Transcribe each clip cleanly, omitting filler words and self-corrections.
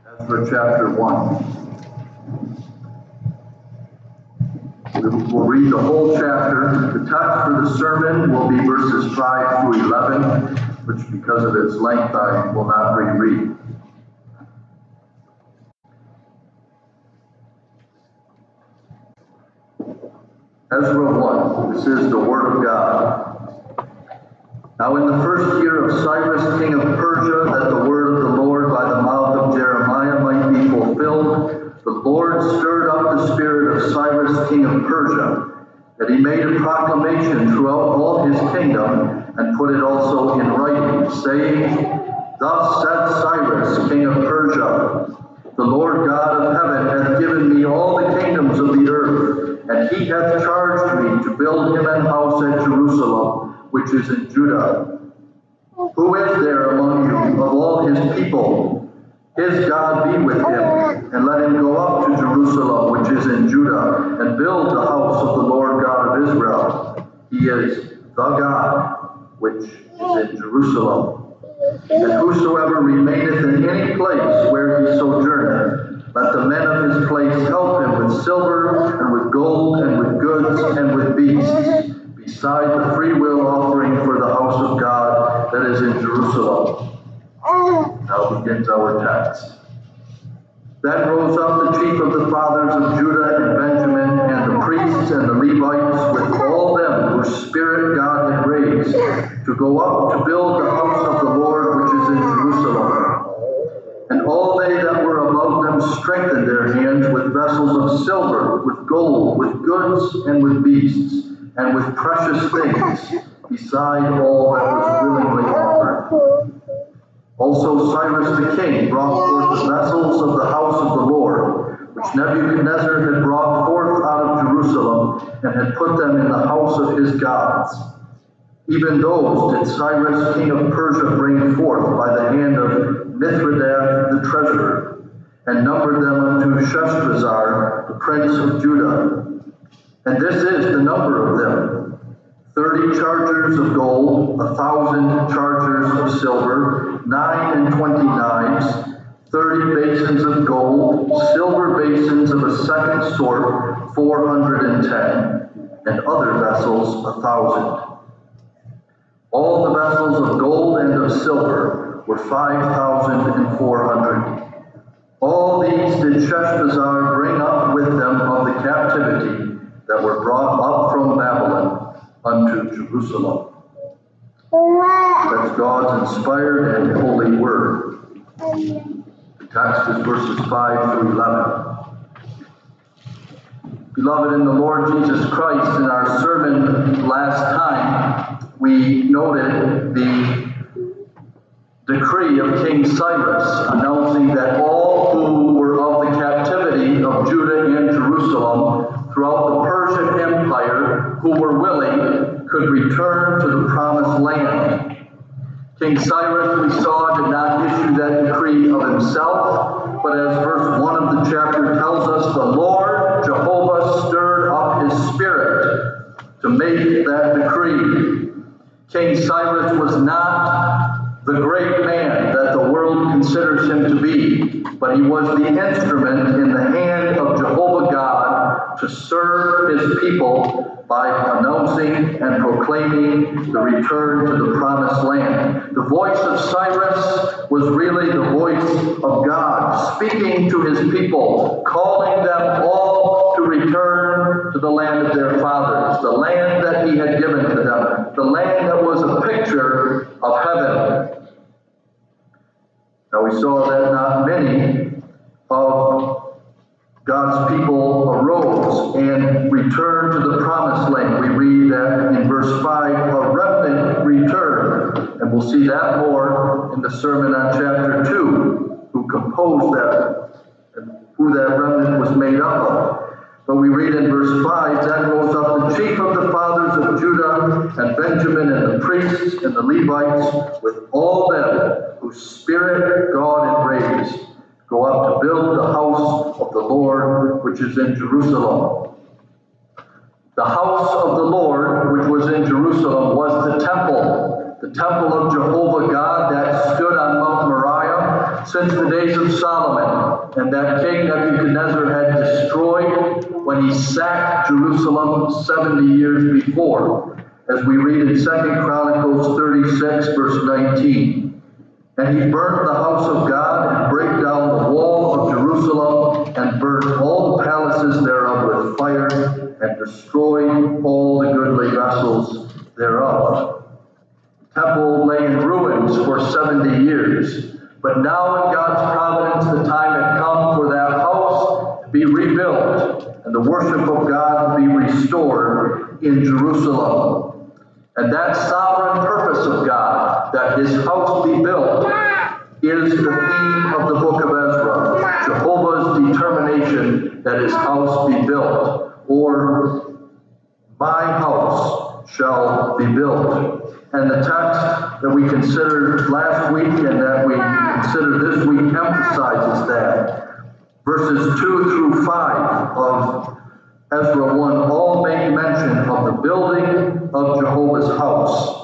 as for chapter 1. We'll read the whole chapter. The text for the sermon will be verses 5 through 11, which because of its length I will not reread. Ezra 1. This is the Word of God. Now in the first year of Cyrus, king of Persia, that the word of the Lord by the mouth of Jeremiah might be fulfilled, the Lord stirred up the spirit of Cyrus, king of Persia, that he made a proclamation throughout all his kingdom, and put it also in writing, saying, Thus said Cyrus, king of Persia, the Lord God of heaven hath given me all the kingdoms of the earth, and he hath charged me to build him an house at Jerusalem, which is in Judah. Who is there among you of all his people? His God be with him, and let him go up to Jerusalem, which is in Judah, and build the house of the Lord God of Israel. He is the God which is in Jerusalem. And whosoever remaineth in any place where he sojourneth, let the men of his place help him with silver, and with gold, and with goods, and with beasts, beside the freewill offering for the house of God that is in Jerusalem. Now begins our text. Then rose up the chief of the fathers of Judah and Benjamin, and the priests and the Levites, with all them whose spirit God had raised, to go up to build the house of the Lord which is in Jerusalem. And all they that were above them strengthened their hands with vessels of silver, with gold, with goods, and with beasts, and with precious things, beside all that was willingly offered. Also Cyrus the king brought forth the vessels of the house of the Lord, which Nebuchadnezzar had brought forth out of Jerusalem, and had put them in the house of his gods. Even those did Cyrus king of Persia bring forth by the hand of Mithridates the treasurer, and numbered them unto Sheshbazzar, the prince of Judah. And this is the number of them: 30 chargers of gold, 1,000 chargers of silver, 29 knives, 30 basins of gold, silver basins of a second sort, 410, and other vessels 1,000. All the vessels of gold and of silver were 5,400. All these did Sheshbazzar bring up with them of the captivity that were brought up from Babylon unto Jerusalem. That's God's inspired and holy word. The text is verses 5 through 11. Beloved in the Lord Jesus Christ, in our sermon last time, we noted the decree of King Cyrus announcing that all who were of the captivity of Judah and Jerusalem throughout the Persian Empire who were willing could return to the promised land. King Cyrus, we saw, did not issue that decree of himself, but as verse 1 of the chapter tells us, the Lord Jehovah stirred up his spirit to make that decree. King Cyrus was not the great man that the world considers him to be, but he was the instrument in the hand of Jehovah God to serve his people by announcing and proclaiming the return to the promised land. The voice of Cyrus was really the voice of God, speaking to his people, calling them all to return to the land of their fathers, the land that he had given to them, the land that was a picture of heaven. Now we saw that not many of God's people arose and returned to the promised land. We read that in verse 5, a remnant returned. And we'll see that more in the sermon on chapter 2, who composed that and who that remnant was made up of. But we read in verse 5, then rose up the chief of the fathers of Judah and Benjamin and the priests and the Levites with all them whose spirit God had raised, go up to build the house of the Lord which is in Jerusalem. The house of the Lord which was in Jerusalem was the temple of Jehovah God that stood on Mount Moriah, since the days of Solomon, and that King Nebuchadnezzar had destroyed when he sacked Jerusalem 70 years before, as we read in 2 Chronicles 36, verse 19. And he burnt the house of God, and brake down the wall of Jerusalem, and burnt all the palaces thereof with fire, and destroyed all the goodly vessels thereof. The temple lay in ruins for 70 years, but now in God's providence the time had come for that house to be rebuilt, and the worship of God to be restored in Jerusalem. And that sovereign purpose of God, that his house be built, is the theme of the book of Ezra, Jehovah's determination that his house be built, or my house shall be built. And the text that we considered last week and that we consider this week emphasizes that. Verses 2 through 5 of Ezra 1 all make mention of the building of Jehovah's house.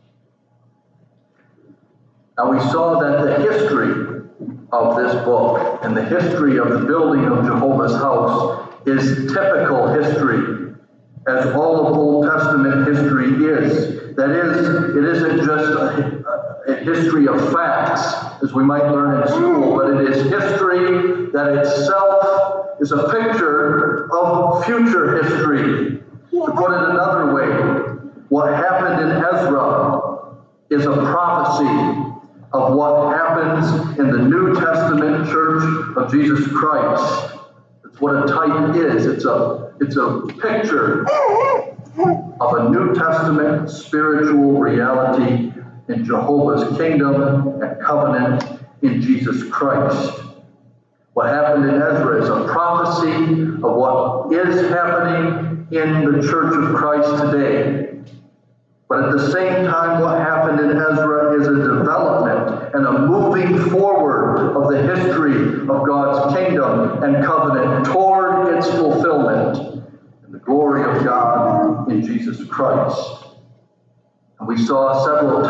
Now we saw that the history of this book and the history of the building of Jehovah's house is typical history, as all of Old Testament history is. That is, it isn't just a history of facts, as we might learn in school, but it is history that itself is a picture of future history. To put it another way, what happened in Ezra is a prophecy of what happens in the New Testament Church of Jesus Christ. That's what a type is. It's a picture of a New Testament spiritual reality in Jehovah's kingdom and covenant in Jesus Christ. What happened in Ezra is a prophecy of what is happening in the Church of Christ today. But at the same time, what happened in Ezra is a development and a moving forward of the history of God's kingdom and covenant toward its fulfillment in the glory of God in Jesus Christ. And we saw several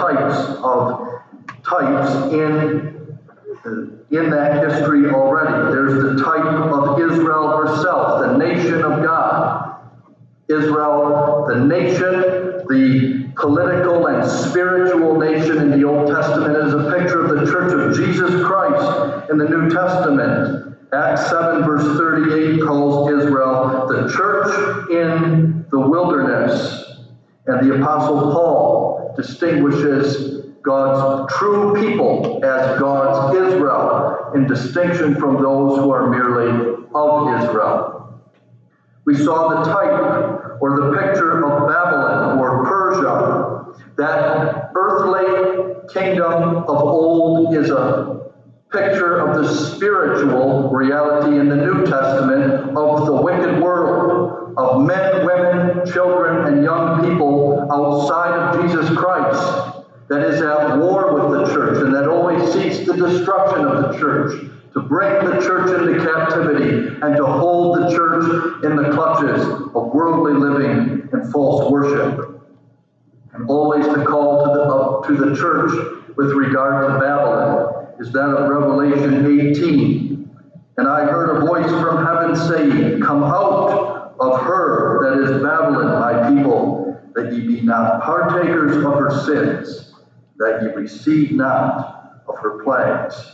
types in that history already. There's the type of Israel herself, the nation of God. Israel, the nation, the political and spiritual nation in the Old Testament, is a picture of the Church of Jesus Christ in the New Testament. Acts 7 verse 38 calls Israel the church in the wilderness. And the Apostle Paul distinguishes God's true people as God's Israel, in distinction from those who are merely of Israel. We saw the type or the picture of Babylon or Persia. That earthly kingdom of old is a picture of the spiritual reality in the New Testament of the wicked world, of men, women, children, and young people outside of Jesus Christ, that is at war with the church and that always seeks the destruction of the church, to bring the church into captivity and to hold the church in the clutches of worldly living and false worship. And always the call to the church with regard to Babylon is that of Revelation 18. And I heard a voice from heaven saying, "Come out of her, that is Babylon, my people, that ye be not partakers of her sins, that ye receive not of her plagues."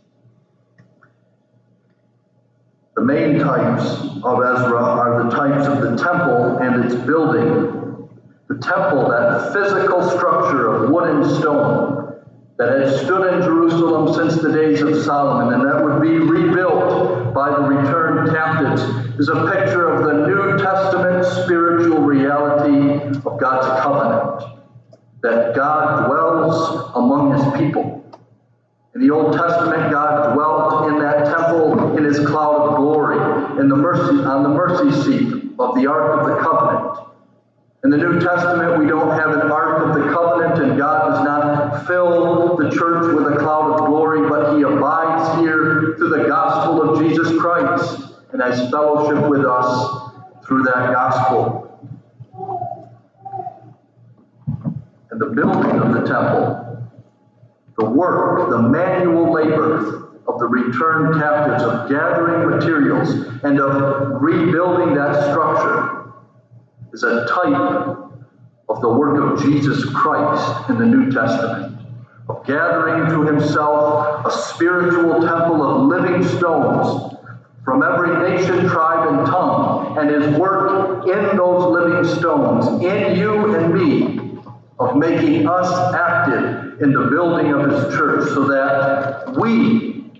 The main types of Ezra are the types of the temple and its building. The temple, that physical structure of wood and stone that had stood in Jerusalem since the days of Solomon and that would be rebuilt by the returned captives, is a picture of the New Testament spiritual reality of God's covenant, that God dwells among his people. In the Old Testament, God dwelt in that temple in his cloud of glory, on the mercy seat of the Ark of the Covenant. In the New Testament, we don't have an Ark of the Covenant, and God does not fill the church with a cloud of glory, but he abides here through the gospel of Jesus Christ and has fellowship with us through that gospel. And the building of the temple, The work, the manual labor of the returned captives, of gathering materials and of rebuilding that structure, is a type of the work of Jesus Christ in the New Testament, of gathering to himself a spiritual temple of living stones from every nation, tribe, and tongue, and his work in those living stones, in you and me, of making us active in the building of his church, so that we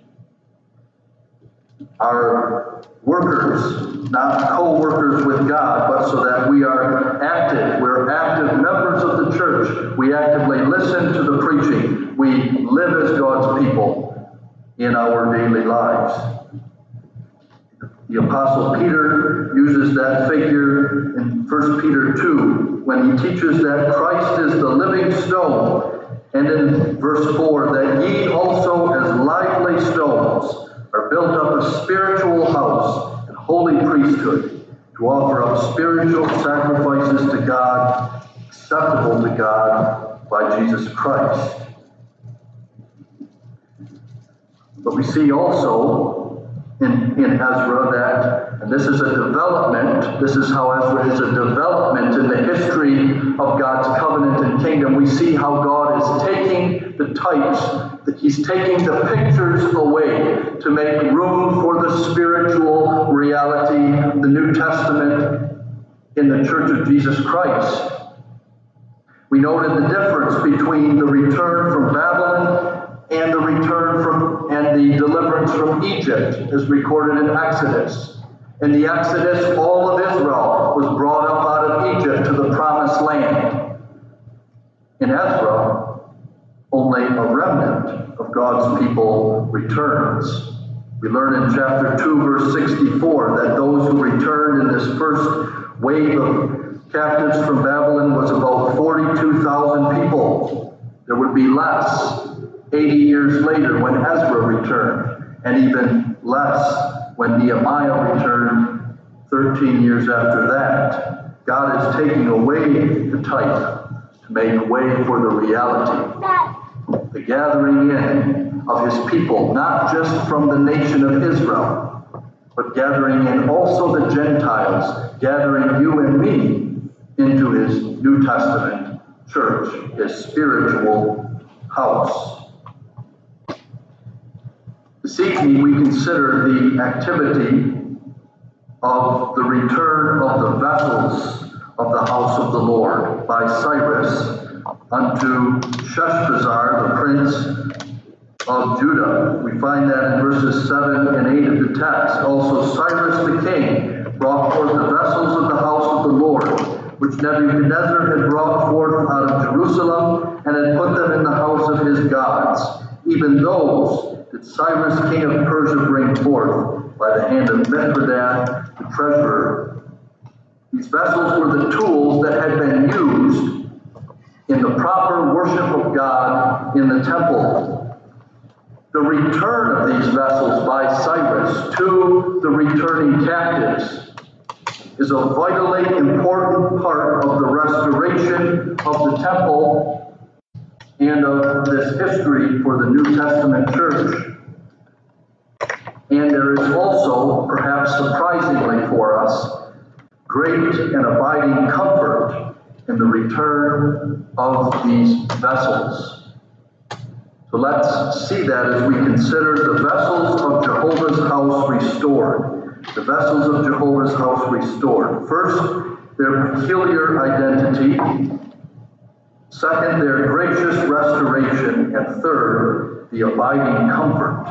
are workers, not co-workers with God, but so that we are active. We're active members of the church. We actively listen to the preaching. We live as God's people in our daily lives. The Apostle Peter uses that figure in 1 Peter 2 when he teaches that Christ is the living stone, and in verse 4, that ye also as lively stones are built up a spiritual house and holy priesthood to offer up spiritual sacrifices to God, acceptable to God by Jesus Christ. But we see also in Ezra that, and this is a development, this is how Ezra is a development in the history of God's covenant and kingdom. We see how God is taking the types, that he's taking the pictures away to make room for the spiritual reality, the New Testament in the Church of Jesus Christ. We noted the difference between the return from Babylon and the return from and the deliverance from Egypt as recorded in Exodus. In the Exodus, all of Israel was brought up out of Egypt to the promised land. In Ezra, only a remnant of God's people returns. We learn in chapter 2, verse 64, that those who returned in this first wave of captives from Babylon was about 42,000 people. There would be less 80 years later when Ezra returned, and even less when Nehemiah returned 13 years after that. God is taking away the type to make way for the reality, the gathering in of his people, not just from the nation of Israel, but gathering in also the Gentiles, gathering you and me into his New Testament church, his spiritual house. This evening we consider the activity of the return of the vessels of the house of the Lord by Cyrus unto Sheshbazzar, the prince of Judah. We find that in verses 7 and 8 of the text. Also Cyrus the king brought forth the vessels of the house of the Lord, which Nebuchadnezzar had brought forth out of Jerusalem, and had put them in the house of his gods. Even those did Cyrus king of Persia bring forth by the hand of Mithridates the treasurer. These vessels were the tools that had been used in the proper worship of God in the temple. The return of these vessels by Cyrus to the returning captives is a vitally important part of the restoration of the temple and of this history for the New Testament church. And there is also, perhaps surprisingly for us, great and abiding comfort in the return of these vessels. So let's see that as we consider the vessels of Jehovah's house restored. The vessels of Jehovah's house restored. First, their peculiar identity. Second, their gracious restoration. And third, the abiding comfort.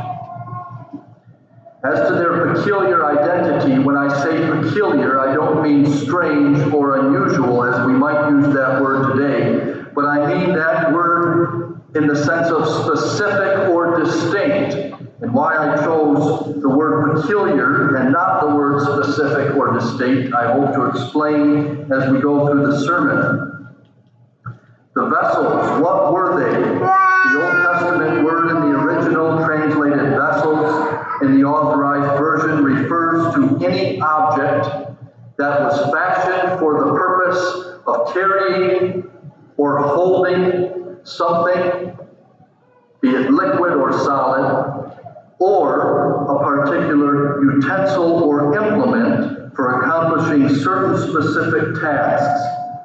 As to their peculiar identity, when I say peculiar, I don't mean strange or unusual as we might use that word today, but I mean that word in the sense of specific or distinct. And why I chose the word peculiar and not the word specific or distinct, I hope to explain as we go through the sermon. The vessels, what were they? The Old Testament word in the original translated vessels in the Authorized Version refers to any object that was fashioned for the purpose of carrying or holding something be it liquid or solid, or a particular utensil or implement for accomplishing certain specific tasks.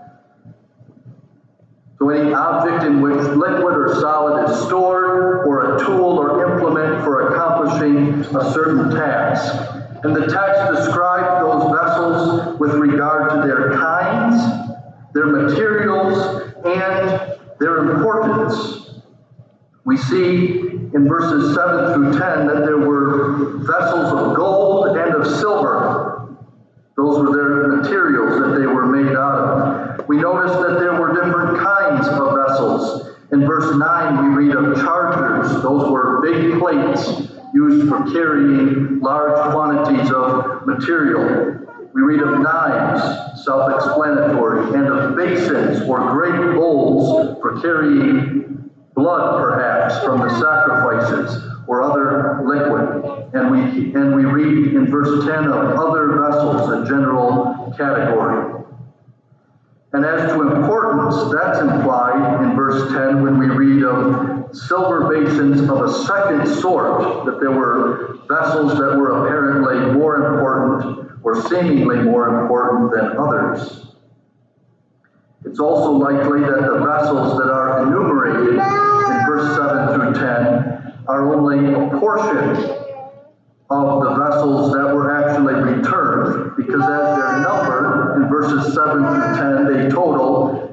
So any object in which liquid or solid is stored, or a tool or implement for accomplishing a certain task. And the text describes those vessels with regard to their kinds, their materials, and their importance. We see in verses 7 through 10 that there were vessels of gold and of silver. Those were their materials that they were made out of. We notice that there were different kinds of vessels. In verse 9 we read of chargers. Those were big plates used for carrying large quantities of material. We read of knives, self-explanatory, and of basins or great bowls for carrying blood, perhaps, from the sacrifices or other liquid. And we read in verse 10 of other vessels, a general category. And as to importance, that's implied in verse 10 when we read of silver basins of a second sort, that there were vessels that were apparently more important or seemingly more important than others. It's also likely that the vessels that are enumerated in verse 7 through 10 are only a portion of the vessels that were actually returned, because as they're numbered in verses 7 through 10, they total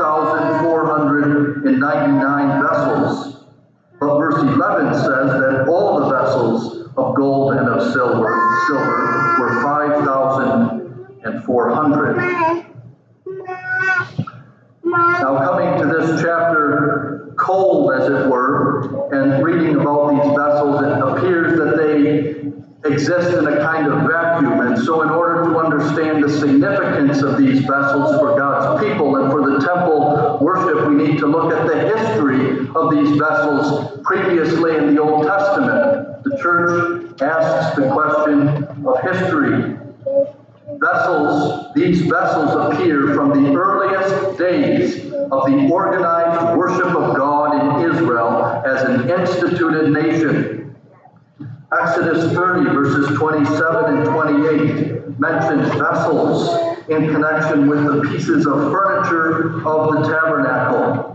2,499 vessels. But verse 11 says that all the vessels of gold and of silver were 5,400. Now, coming to this chapter cold, as it were, and reading about these vessels, it appears that they exist in a kind of vacuum. And so in order to understand the significance of these vessels for God's people and for the temple worship, we need to look at the history of these vessels previously in the Old Testament. The church asks the question of history. These vessels appear from the earliest days of the organized worship of God in Israel as an instituted nation. Exodus 30, verses 27 and 28, mentions vessels in connection with the pieces of furniture of the tabernacle.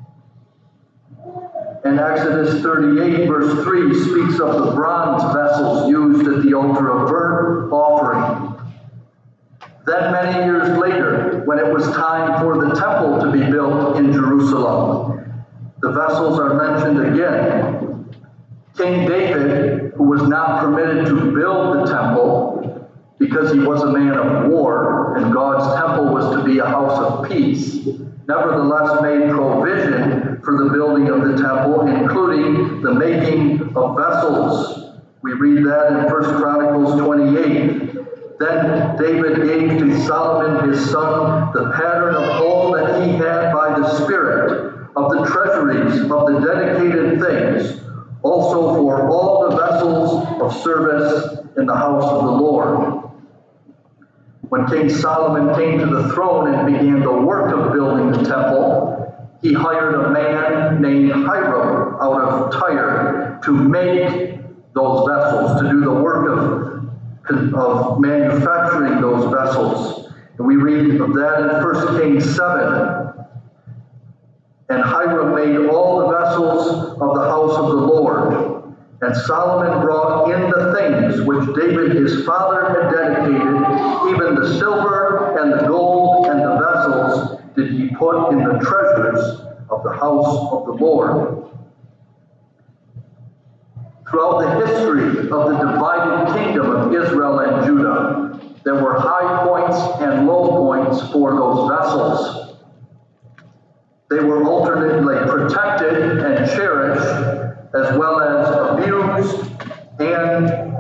And Exodus 38, verse 3, speaks of the bronze vessels used at the altar of burnt offering. Then many years later, when it was time for the temple to be built in Jerusalem, the vessels are mentioned again. King David, who was not permitted to build the temple because he was a man of war and God's temple was to be a house of peace, nevertheless made provision for the building of the temple, including the making of vessels. We read that in 1 Chronicles 28. Then David gave to Solomon his son the pattern of all that he had by the Spirit, of the treasuries, of the dedicated things, also for all the vessels of service in the house of the Lord. When King Solomon came to the throne and began the work of building the temple, he hired a man named Hiram out of Tyre to make those vessels, to do the work of manufacturing those vessels. And we read of that in 1 Kings 7. And Hiram made all the vessels of the house of the Lord. And Solomon brought in the things which David his father had dedicated, even the silver and the gold and the vessels did he put in the treasures of the house of the Lord. Throughout the history of the divided kingdom of Israel and Judah, there were high points and low points for those vessels. They were alternately protected and cherished, as well as abused and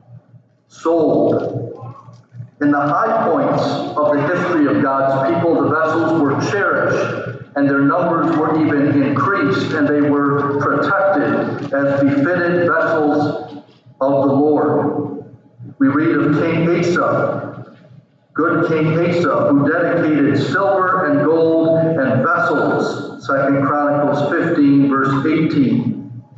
sold. In the high points of the history of God's people, the vessels were cherished, and their numbers were even increased, and they were protected as befitted vessels of the Lord. We read of King Asa, good King Asa, who dedicated silver and gold and vessels, 2 Chronicles 15, verse 18.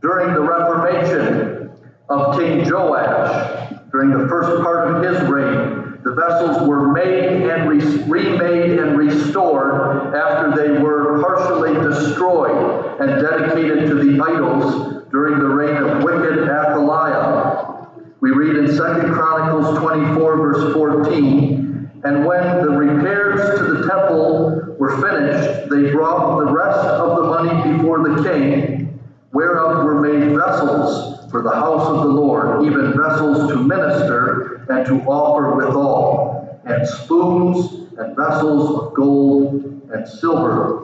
During the Reformation of King Joash, during the first part of his reign, the vessels were made and remade and restored after they were partially destroyed and dedicated to the idols during the reign of wicked Athaliah. We read in 2 Chronicles 24, verse 14, "And when the repairs to the temple were finished, they brought the rest of the money before the king, whereof were made vessels for the house of the Lord, even vessels to minister and to offer withal, and spoons and vessels of gold and silver."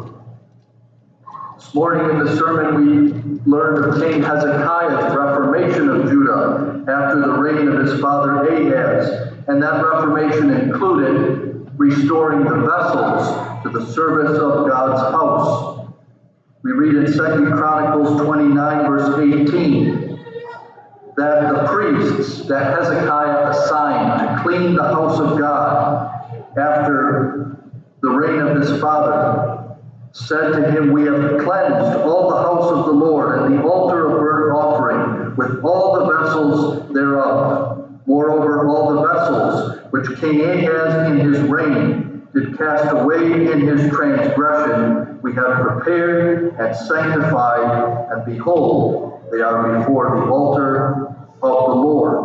This morning in the sermon we learned of King Hezekiah's reformation of Judah after the reign of his father Ahaz, and that reformation included restoring the vessels to the service of God's house. We read in 2 Chronicles 29, verse 18, that the priests that Hezekiah assigned to clean the house of God after the reign of his father said to him, "We have cleansed all the house of the Lord and the altar of burnt offering with all the vessels thereof. Moreover, all the vessels which King Ahaz in his reign did cast away in his transgression, we have prepared and sanctified, and behold, they are before the altar of the Lord."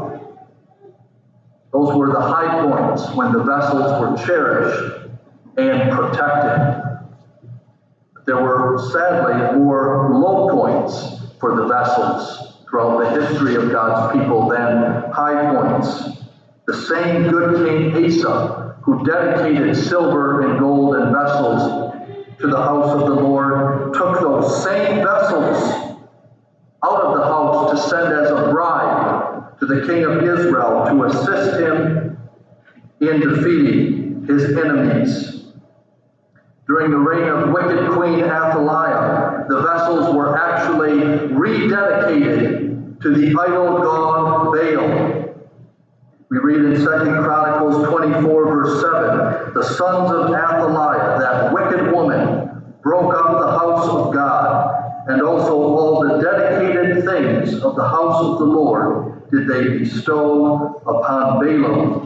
Those were the high points when the vessels were cherished and protected. There were, sadly, more low points for the vessels throughout the history of God's people than high points. The same good King Asa, who dedicated silver and gold and vessels to the house of the Lord, took those same vessels out of the house to send as a bribe to the king of Israel to assist him in defeating his enemies. During the reign of wicked Queen Athaliah, the vessels were actually rededicated to the idol god Baal. We read in 2 Chronicles 24, verse 7, "The sons of Athaliah, that wicked woman, broke up the house of God, and also all the dedicated things of the house of the Lord did they bestow upon Balaam."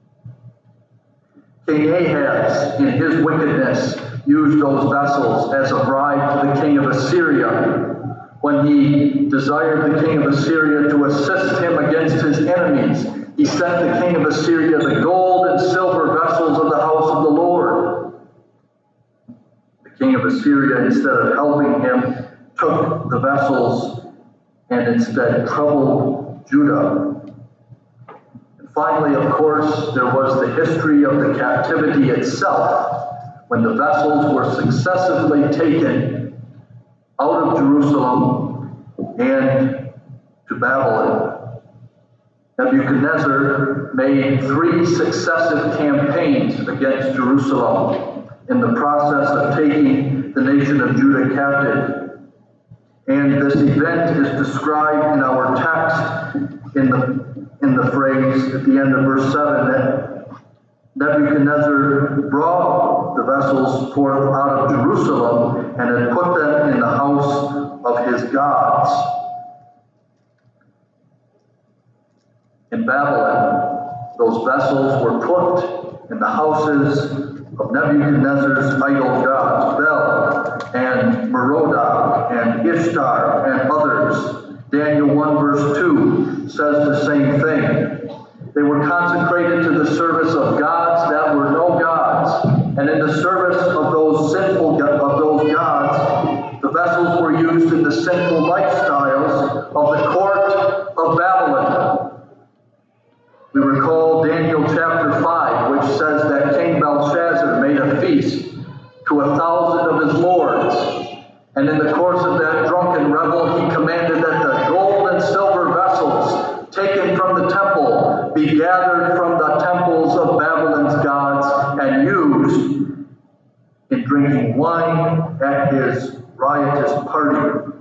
King Ahaz, in his wickedness, used those vessels as a bribe to the king of Assyria when he desired the king of Assyria to assist him against his enemies. He sent the king of Assyria the gold and silver vessels of the house of the Lord. The king of Assyria, instead of helping him, took the vessels and instead troubled Judah. Finally, of course, there was the history of the captivity itself, when the vessels were successively taken out of Jerusalem and to Babylon. Nebuchadnezzar made 3 successive campaigns against Jerusalem in the process of taking the nation of Judah captive. And this event is described in our text in the phrase at the end of verse 7 that Nebuchadnezzar brought the vessels forth out of Jerusalem and had put them in the house of his gods. In Babylon, those vessels were put in the houses of Nebuchadnezzar's idol gods, Bel and Merodach and Ishtar and others. Daniel 1 verse 2 says the same thing. They were consecrated to the service of gods that were no gods. And in the service of those gods, the vessels were used in the sinful lifestyles of the court of Babylon. We recall Daniel chapter 5, which says that King Belshazzar made a feast to 1,000 of his lords. And in the course of that drunken revel, he commanded that the gold and silver vessels taken from the temple be gathered from the temples of Babylon's gods and used in drinking wine at his riotous party.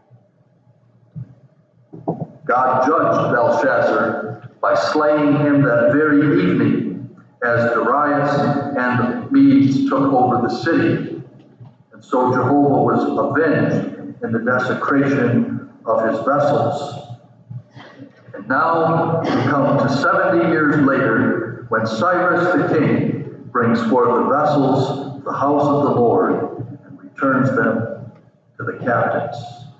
God judged Belshazzar by slaying him that very evening as Darius and the Medes took over the city. And so Jehovah was avenged in the desecration of his vessels. And now we come to 70 years later, when Cyrus the king brings forth the vessels of the house of the Lord and returns them to the captains.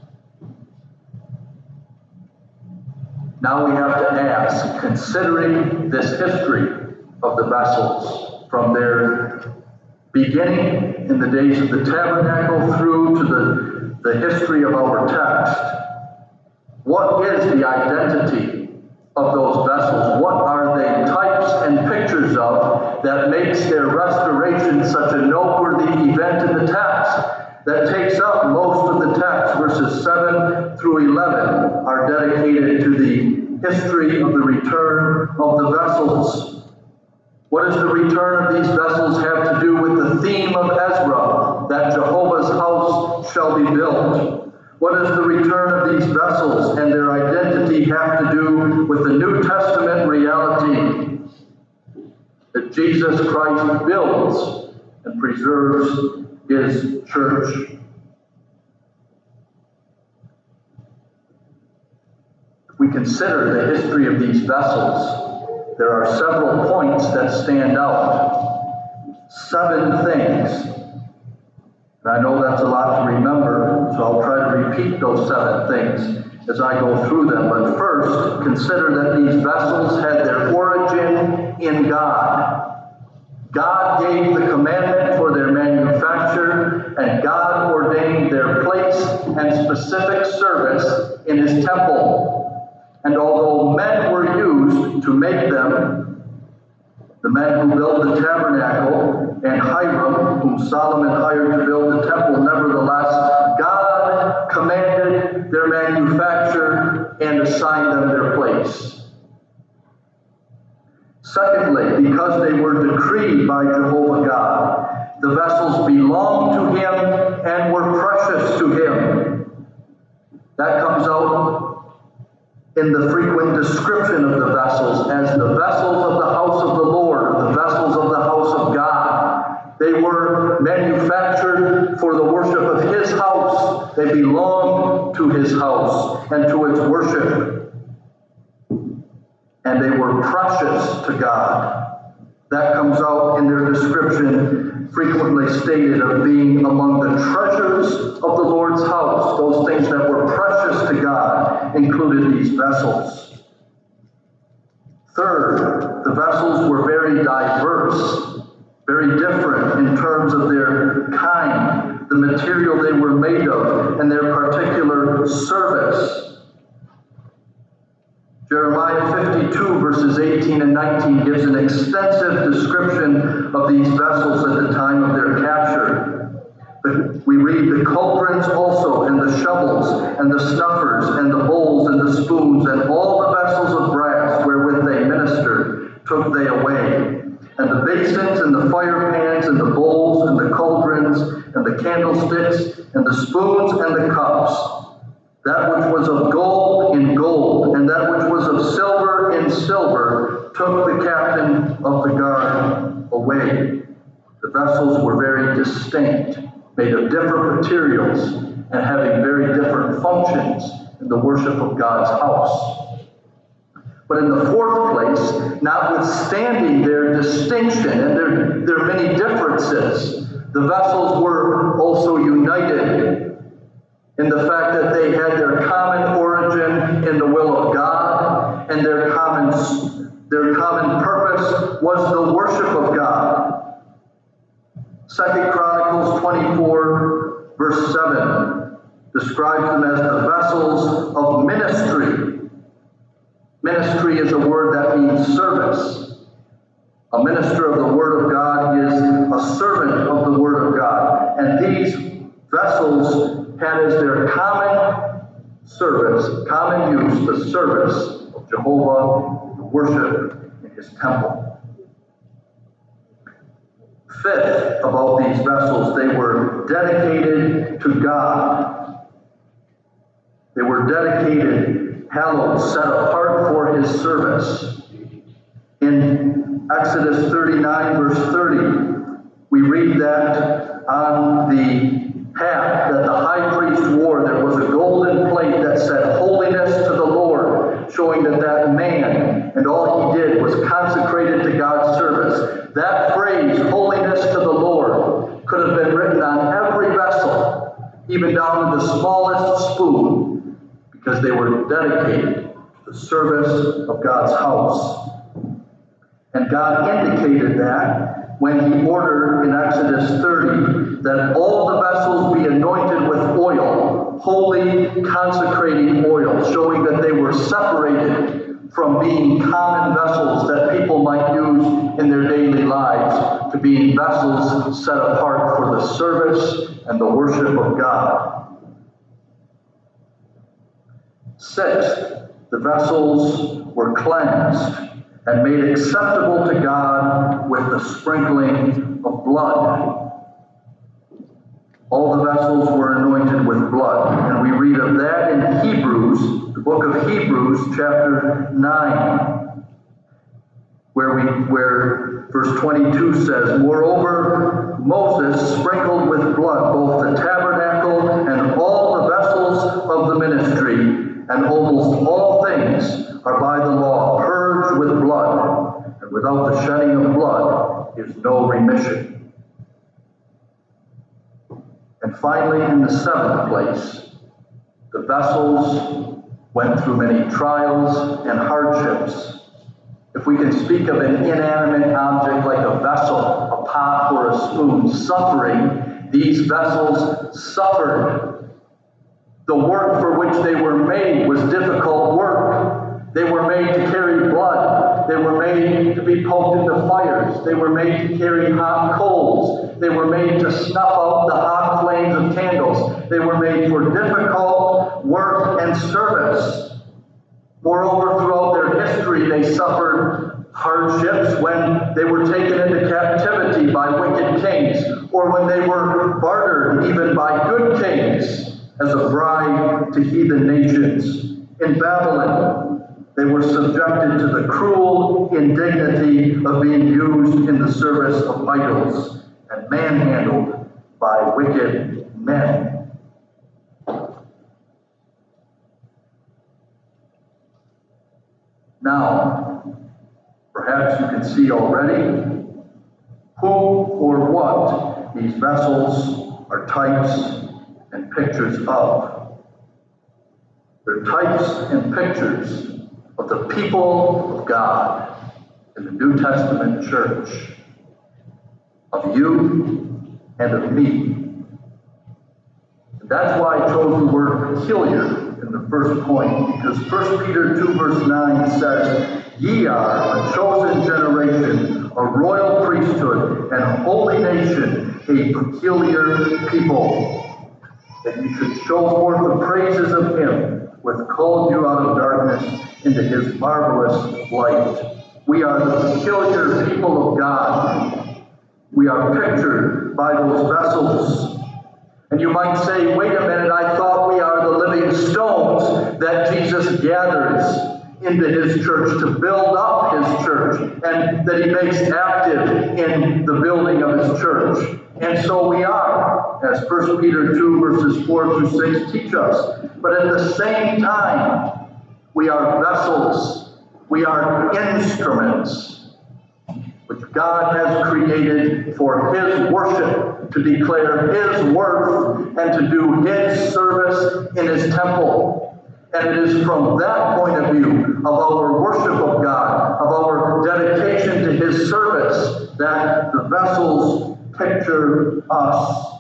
Now we have to ask, considering this history of the vessels from their beginning in the days of the tabernacle through to the history of our text, what is the identity of those vessels? What are they types and pictures of that makes their restoration such a noteworthy event in the text that takes up most of the text? Verses 7 through 11 are dedicated to the history of the return of the vessels. What does the return of these vessels have to do with the theme of Ezra, that Jehovah's house shall be built? What does the return of these vessels and their identity have to do with the New Testament reality that Jesus Christ builds and preserves his church? If we consider the history of these vessels, there are several points that stand out. 7 things. And I know that's a lot to remember, so I'll try to repeat those 7 things as I go through them. But first, consider that these vessels had their origin in God. God gave the commandment for their manufacture, and God ordained their place and specific service in his temple. And although men were used to make them, the men who built the tabernacle and Hiram, whom Solomon hired to build the temple, nevertheless, God commanded their manufacture and assigned them their place. Secondly, because they were decreed by Jehovah God, the vessels belonged to him and were precious to him. That comes out in the frequent description of the vessels as the vessels of the house of the Lord, or the vessels of the house of God. They were manufactured for the worship of his house. They belonged to his house and to its worship. And they were precious to God. That comes out in their description, frequently stated, of being among the treasures of the Lord's house. Those things that were precious to God included these vessels. Third, the vessels were very diverse, very different in terms of their kind, the material they were made of, and their particular service. Jeremiah 52, verses 18 and 19 gives an extensive description of these vessels at the time of their capture. But we read, the cauldrons also, and the shovels, and the snuffers, and the bowls, and the spoons, and all the vessels of brass wherewith they ministered, took they away. And the basins, and the fire pans, and the bowls, and the cauldrons, and the candlesticks, and the spoons, and the cups. That which was of gold in gold, and that which was of silver in silver, took the captain of the guard away. The vessels were very distinct, made of different materials, and having very different functions in the worship of God's house. But in the fourth place, notwithstanding their distinction and their many differences, the vessels were also united in the fact that they had their common origin in the will of God, and their common purpose was the worship of God. 2 Chronicles 24, verse 7, describes them as the vessels of ministry. Ministry is a word that means service. A minister of the Word of God is a servant of the Word of God. And these vessels had as their common service, common use, the service of Jehovah, the worship in his temple. Fifth, about these vessels, they were dedicated to God. They were dedicated, hallowed, set apart for his service. In Exodus 39, verse 30, we read that on the hat that the high priest wore, there was a golden plate that said, "Holiness to the Lord," showing that that man and all he did was consecrated to God's service. That phrase, "Holiness to the Lord," could have been written on every vessel, even down to the smallest spoon, because they were dedicated to the service of God's house. And God indicated that when he ordered in Exodus 30 that all the vessels be anointed with oil, holy consecrating oil, showing that they were separated from being common vessels that people might use in their daily lives to being vessels set apart for the service and the worship of God. Sixth, the vessels were cleansed and made acceptable to God with the sprinkling of blood. All the vessels were anointed with blood. And we read of that in Hebrews, the book of Hebrews, chapter 9, where verse 22 says, "Moreover, Moses sprinkled with blood both the tabernacle and all the vessels of the ministry, and almost all things are by the law purged with blood, and without the shedding of blood is no remission." And finally, in the seventh place, the vessels went through many trials and hardships. If we can speak of an inanimate object like a vessel, a pot or a spoon, suffering, these vessels suffered. The work for which they were made was difficult work. They were made to carry blood. They were made to be poked into fires. They were made to carry hot coals. They were made to snuff out the hot flames of candles. They were made for difficult work and service. Moreover, throughout their history, they suffered hardships when they were taken into captivity by wicked kings, or when they were bartered even by good kings as a bribe to heathen nations. In Babylon, they were subjected to the cruel indignity of being used in the service of idols and manhandled by wicked men. Now, perhaps you can see already who or what these vessels are types and pictures of. They're types and pictures of the people of God in the New Testament church, of you and of me. And that's why I chose the word peculiar in the first point, because 1 Peter 2 verse 9 says, "Ye are a chosen generation, a royal priesthood, and a holy nation, a peculiar people, that you should show forth the praises of him who hath called you out of darkness into his marvelous light." We are the peculiar people of God. We are pictured by those vessels. And you might say, wait a minute, I thought we are the living stones that Jesus gathers into his church to build up his church, and that he makes active in the building of his church. And so we are, as 1 Peter 2 verses 4 through 6 teach us. But at the same time, we are vessels. We are instruments which God has created for his worship, to declare his worth and to do his service in his temple. And it is from that point of view of our worship of God, of our dedication to his service, that the vessels picture us.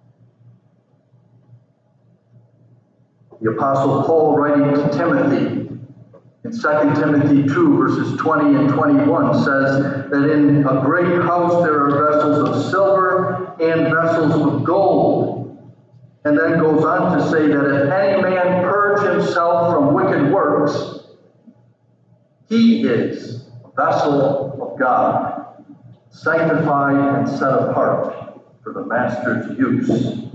The Apostle Paul, writing to Timothy in 2 Timothy 2 verses 20 and 21, says that in a great house there are vessels of silver and vessels of gold. And then goes on to say that if any man purge himself from wicked works, he is a vessel of God, sanctified and set apart for the master's use.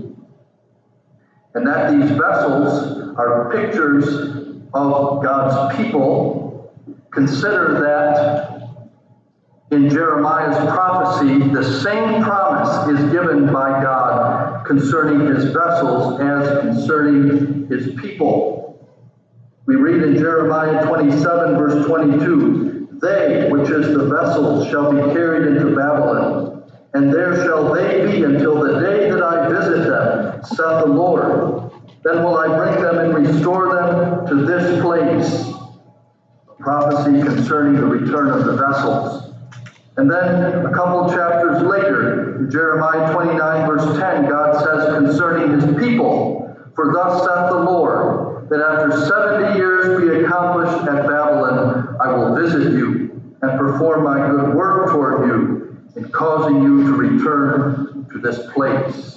And that these vessels are pictures of God's people. Consider that in Jeremiah's prophecy, the same promise is given by God concerning his vessels as concerning his people. We read in Jeremiah 27, verse 22, "They, which is the vessels, shall be carried into Babylon, and there shall they be until the day that I visit them, saith the Lord. Then will I bring them and restore them to this place." Prophecy concerning the return of the vessels. And then a couple chapters later, in Jeremiah 29, verse 10, God says concerning his people, "For thus saith the Lord, that after 70 years be accomplished at Babylon, I will visit you and perform my good work toward you, in causing you to return to this place."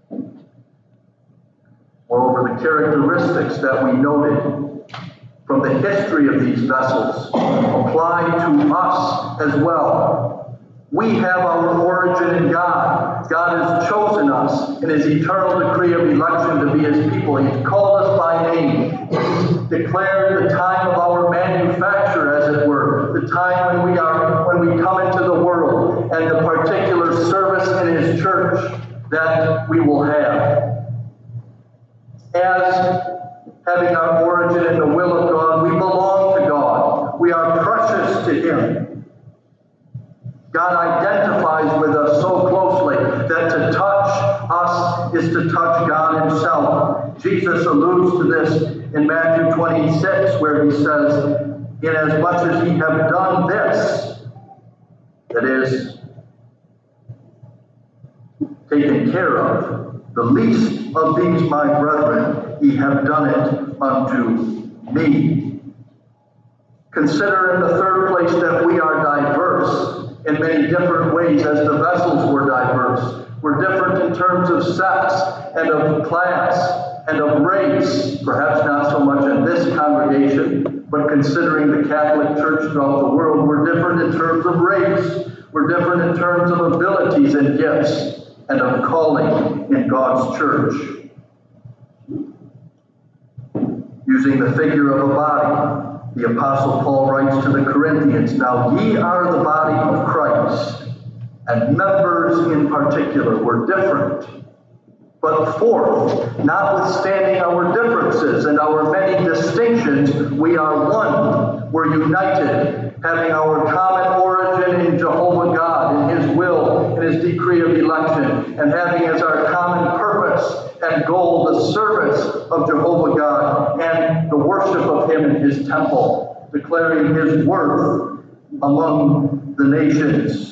Moreover, the characteristics that we noted from the history of these vessels apply to us as well. We have our origin in God. God has chosen us in his eternal decree of election to be his people. He's called us by name. He's declared the time of our manufacture, as it were, the time when we come into the world, and the particular service in his church that we will have. As having our origin in the will of God, we belong to God. We are precious to him. God identifies with us so closely that to touch us is to touch God himself. Jesus alludes to this in Matthew 26, where he says, "Inasmuch as ye have done this," that is, taken care of, "the least of these my brethren, ye have done it unto me." Consider in the third place that we are diverse in many different ways, as the vessels were diverse. We're different in terms of sex and of class and of race, perhaps not so much in this congregation, but considering the Catholic Church throughout the world, we're different in terms of race. We're different in terms of abilities and gifts and of calling in God's church. Using the figure of a body, the Apostle Paul writes to the Corinthians, "Now ye are the body of Christ, and members in particular." We're different. But fourth, notwithstanding our differences and our many distinctions, we are one. We're united, having our common origin in Jehovah God, in his will, in his decree of election, and having as our common purpose and goal the service of Jehovah God and the worship of him in his temple, declaring his worth among the nations.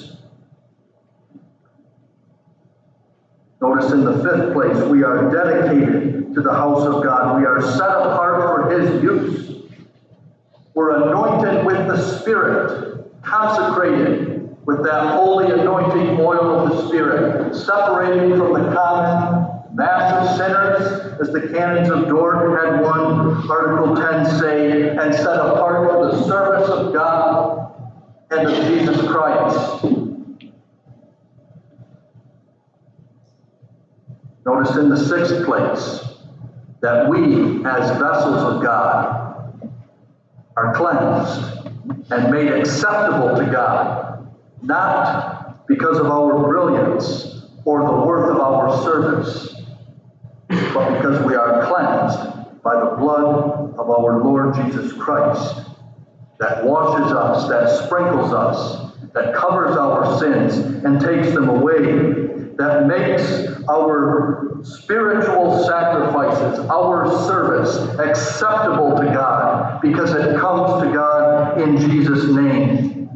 Notice in the fifth place, we are dedicated to the house of God. We are set apart for his use. We're anointed with the Spirit, consecrated with that holy anointing oil of the Spirit, separated from the common mass of sinners, as the canons of Dort had one, Article 10 say, and set apart for the service of God and of Jesus Christ. Notice in the sixth place that we, as vessels of God, are cleansed and made acceptable to God, not because of our brilliance or the worth of our service, but because we are cleansed by the blood of our Lord Jesus Christ, that washes us, that sprinkles us, that covers our sins and takes them away, that makes our spiritual sacrifices, our service, acceptable to God, because it comes to God in Jesus' name.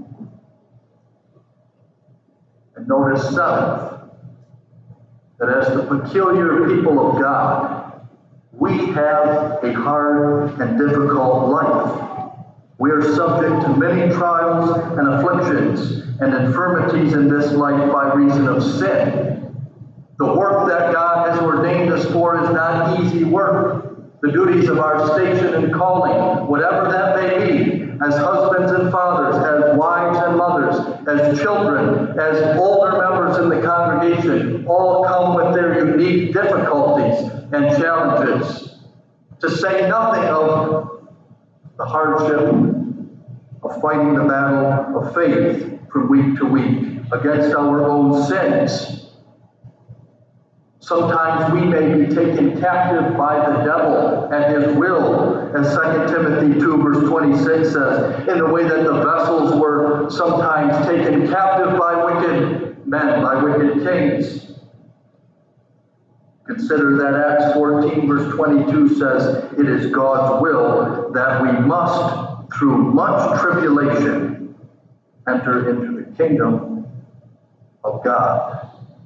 And notice seventh, that as the peculiar people of God, we have a hard and difficult life. We are subject to many trials and afflictions and infirmities in this life by reason of sin. The work that God has ordained us for is not easy work. The duties of our station and calling, whatever that may be, as husbands and fathers, as wives and mothers, as children, as older members in the congregation, all come with their unique difficulties and challenges. To say nothing of the hardship of fighting the battle of faith from week to week against our own sins. Sometimes we may be taken captive by the devil at his will, as 2 Timothy 2 verse 26 says, in the way that the vessels were sometimes taken captive by wicked men, by wicked kings. Consider that Acts 14 verse 22 says, it is God's will that we must, through much tribulation, enter into the kingdom of God.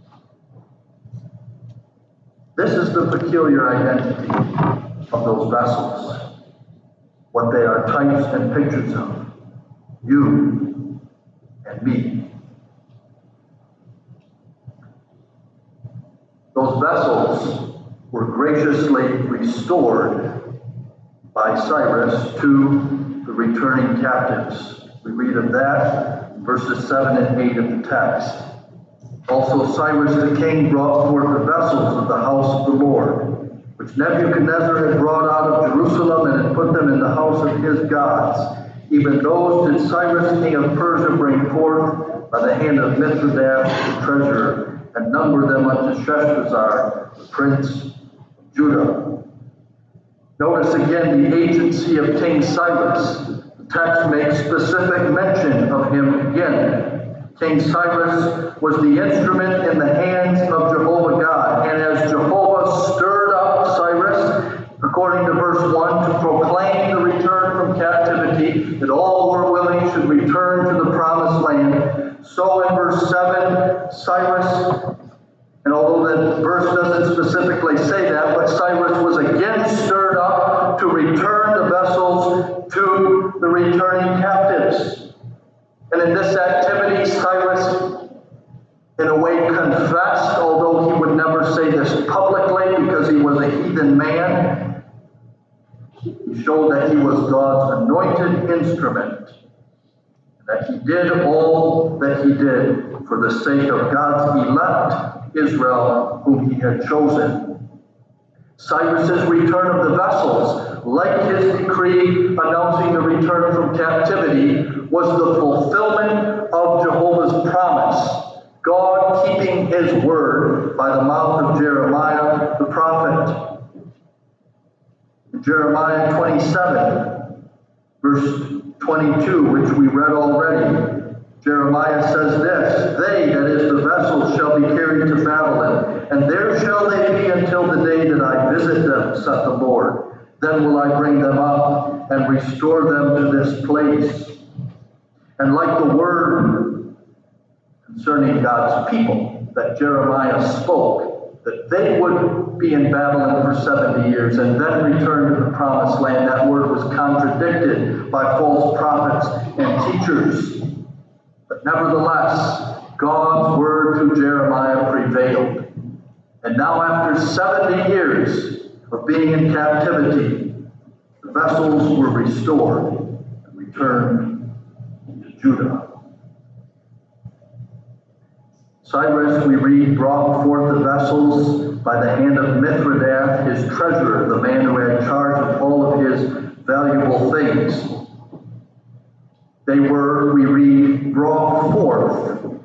This is the peculiar identity of those vessels, what they are types and pictures of, you and me. Those vessels were graciously restored by Cyrus to the returning captives. We read of that in verses 7 and 8 of the text. Also Cyrus the king brought forth the vessels of the house of the Lord, which Nebuchadnezzar had brought out of Jerusalem and had put them in the house of his gods. Even those did Cyrus king of Persia bring forth by the hand of Mithridates the treasurer, and number them unto Sheshbazzar, the prince of Judah. Notice again the agency of King Cyrus. The text makes specific mention of him again. King Cyrus was the instrument in the hands of Jehovah God, and as Jehovah stirred up Cyrus, according to verse 1, to proclaim the return from captivity, that all who are willing should return to the promised land, so in verse 7, Cyrus, and although that verse doesn't specifically say that, but Cyrus was again stirred up to return the vessels to the returning captives. And in this activity, Cyrus, in a way, confessed, although he would never say this publicly because he was a heathen man. He showed that he was God's anointed instrument, that he did all that he did for the sake of God's elect Israel, whom he had chosen. Cyrus's return of the vessels, like his decree announcing the return from captivity, was the fulfillment of Jehovah's promise, God keeping his word by the mouth of Jeremiah the prophet. In Jeremiah 27, verse 22, which we read already, Jeremiah says this, they, that is the vessels, shall be carried to Babylon, and there shall they be until the day that I visit them, saith the Lord. Then will I bring them up and restore them to this place. And like the word concerning God's people that Jeremiah spoke, that they would be in Babylon for 70 years and then return to the promised land, that word was contradicted by false prophets and teachers. But nevertheless, God's word through Jeremiah prevailed. And now after 70 years of being in captivity, the vessels were restored and returned to Judah. Cyrus, we read, brought forth the vessels by the hand of Mithridates, his treasurer, the man who had charge of all of his valuable things. They were, we read, brought forth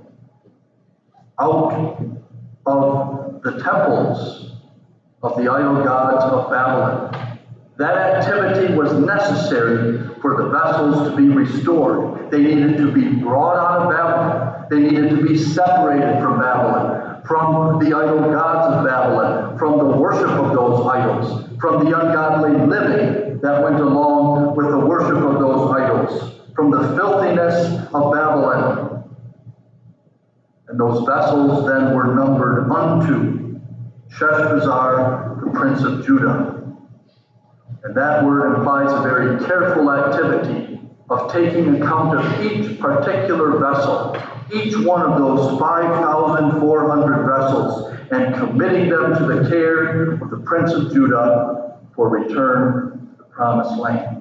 out of the temples of the idol gods of Babylon. That activity was necessary for the vessels to be restored. They needed to be brought out of Babylon. They needed to be separated from Babylon, from the idol gods of Babylon, from the worship of those idols, from the ungodly living that went along with the worship of those idols, from the filthiness of Babylon. And those vessels then were numbered unto Sheshbazzar, the prince of Judah. And that word implies a very careful activity of taking account of each particular vessel, each one of those 5,400 vessels, and committing them to the care of the prince of Judah for return to the promised land.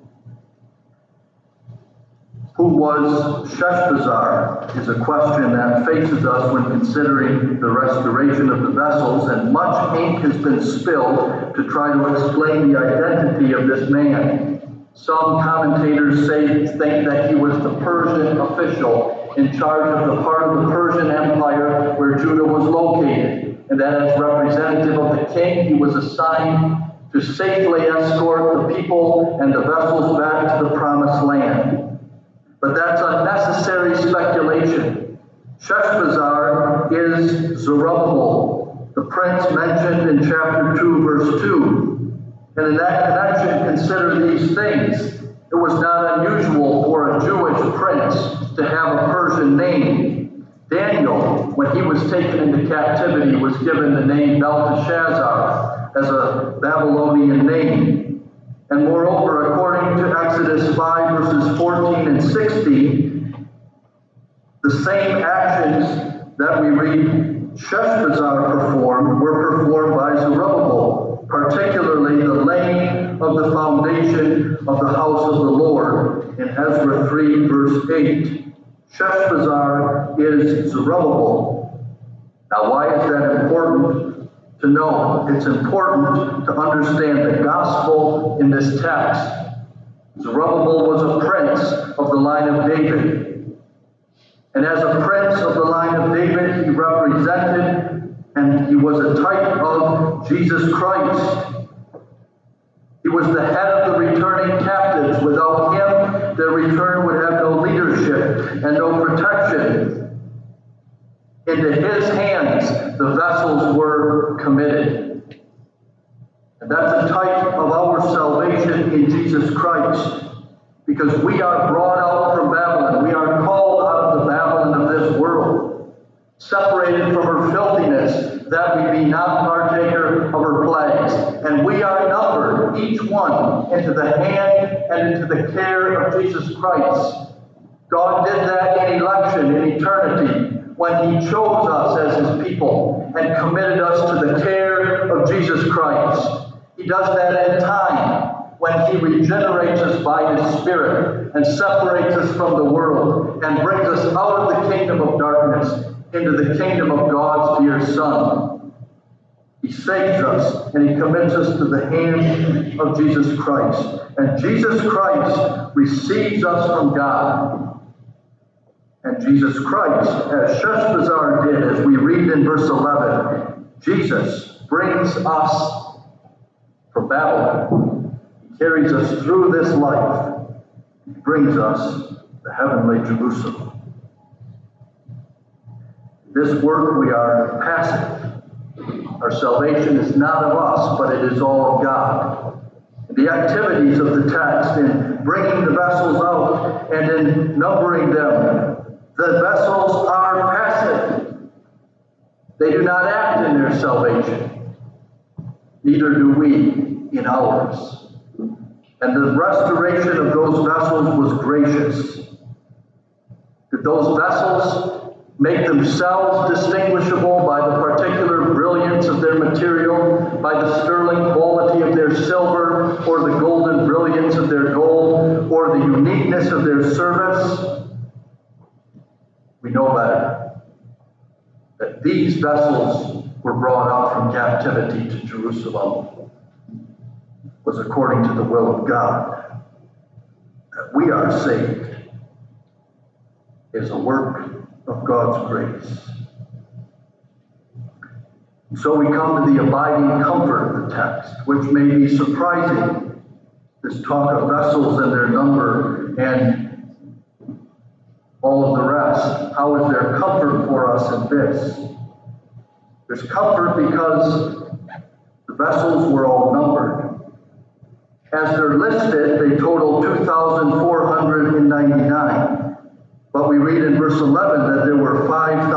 Who was Sheshbazzar is a question that faces us when considering the restoration of the vessels, and much ink has been spilled to try to explain the identity of this man. Some commentators think that he was the Persian official in charge of the part of the Persian Empire where Judah was located. and that as representative of the king, he was assigned to safely escort the people and the vessels back to the promised land. But that's unnecessary speculation. Sheshbazzar is Zerubbabel, the prince mentioned in chapter 2, verse 2. And in that connection, consider these things. It was not unusual for a Jewish prince to have a Persian name. Daniel, when he was taken into captivity, was given the name Belteshazzar as a Babylonian name. And moreover, according to Exodus 5, verses 14 and 16, the same actions that we read Sheshbazzar performed were performed by Zerubbabel, particularly the laying of the foundation of the house of the Lord in Ezra 3, verse 8. Sheshbazzar is Zerubbabel. Now, why is that important to know? It's important to understand the gospel in this text. Zerubbabel was a prince of the line of David. And as a prince of the line of David, he represented and he was a type of Jesus Christ. He was the head of the returning captives. Without him, their return would have no leadership and no protection. Into his hands, the vessels were committed. And that's a type of our salvation in Jesus Christ. Because we are brought out from Babylon. We are called out of the Babylon of this world, separated from her filthiness, that we be not partaker of her plagues. And we are numbered, each one, into the hand and into the care of Jesus Christ. God did that in election, in eternity, when he chose us as his people and committed us to the care of Jesus Christ. He does that in time, when he regenerates us by his Spirit and separates us from the world and brings us out of the kingdom of darkness into the kingdom of God's dear Son. He saves us and he commits us to the hand of Jesus Christ. And Jesus Christ receives us from God. And Jesus Christ, as Sheshbazzar did, as we read in verse 11, Jesus brings us from Babylon. Carries us through this life. He brings us to heavenly Jerusalem. This work we are passive. Our salvation is not of us, but it is all of God. The activities of the text in bringing the vessels out and in numbering them, the vessels are passive. They do not act in their salvation. Neither do we in ours. And the restoration of those vessels was gracious. Did those vessels make themselves distinguishable by the particular brilliance of their material, by the sterling quality of their silver, or the golden brilliance of their gold, or the uniqueness of their service? We know better. That these vessels were brought up from captivity to Jerusalem was according to the will of God. That we are saved is a work of God's grace. So we come to the abiding comfort of the text, which may be surprising. This talk of vessels and their number and all of the rest. How is there comfort for us in this? There's comfort because the vessels were all numbered. As they're listed, they total 2,499. But we read in verse 11 that there were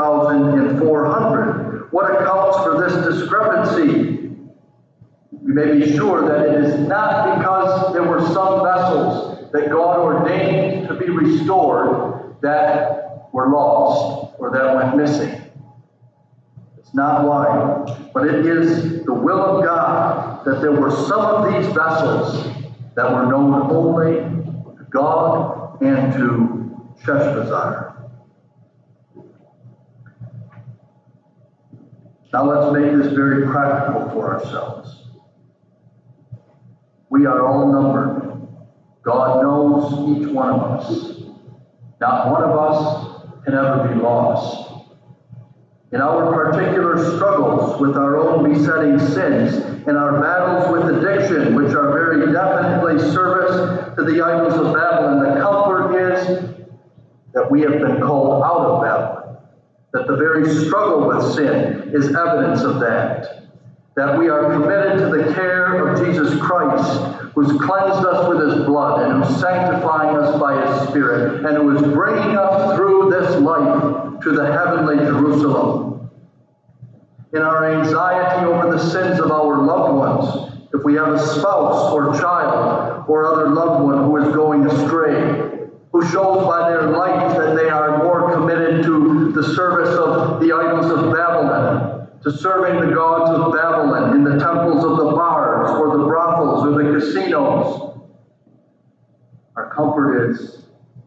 5,400. What accounts for this discrepancy? We may be sure that it is not because there were some vessels that God ordained to be restored that were lost or that went missing. It's not why, but it is the will of God that there were some of these vessels that were known only to God and to Sheshbazzar. Now let's make this very practical for ourselves. We are all numbered. God knows each one of us. Not one of us can ever be lost. In our particular struggles with our own besetting sins, in our battles with addiction, which are very definitely service to the idols of Babylon, the comfort is that we have been called out of Babylon, that the very struggle with sin is evidence of that we are committed to the care of Jesus Christ, who's cleansed us with his blood and who's sanctifying us by his Spirit, and who is bringing us through this life to the heavenly Jerusalem. In our anxiety over the sins of our loved ones, if we have a spouse or child or other loved one who is going astray, who shows by their life that they are more committed to the service of the idols of Babylon, to serving the gods of Babylon in the temples of the bars or the brothels or the casinos. Our comfort is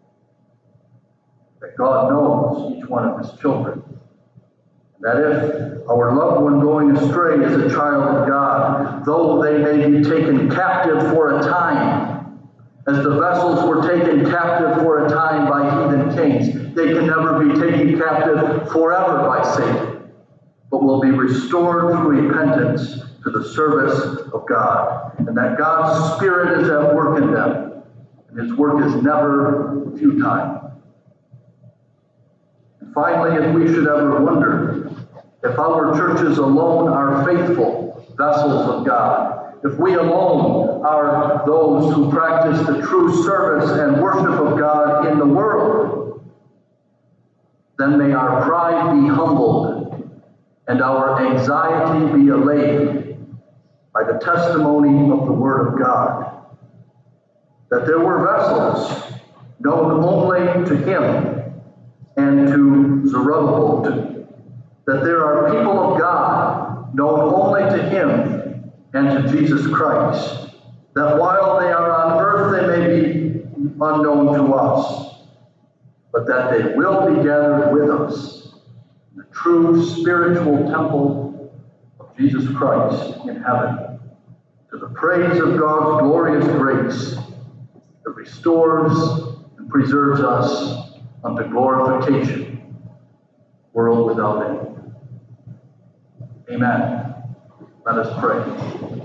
that God knows each one of his children. That if our loved one going astray is a child of God, though they may be taken captive for a time, as the vessels were taken captive for a time by heathen kings, they can never be taken captive forever by Satan, but will be restored through repentance to the service of God, and that God's Spirit is at work in them, and his work is never futile. And finally, if we should ever wonder if our churches alone are faithful vessels of God, if we alone are those who practice the true service and worship of God in the world, then may our pride be humbled and our anxiety be allayed by the testimony of the Word of God, that there were vessels known only to him and to Zerubbabel, that there are people of God known only to him and to Jesus Christ, that while they are on earth they may be unknown to us, but that they will be gathered with us, the true spiritual temple of Jesus Christ in heaven, to the praise of God's glorious grace that restores and preserves us unto glorification, world without end. Amen. Let us pray.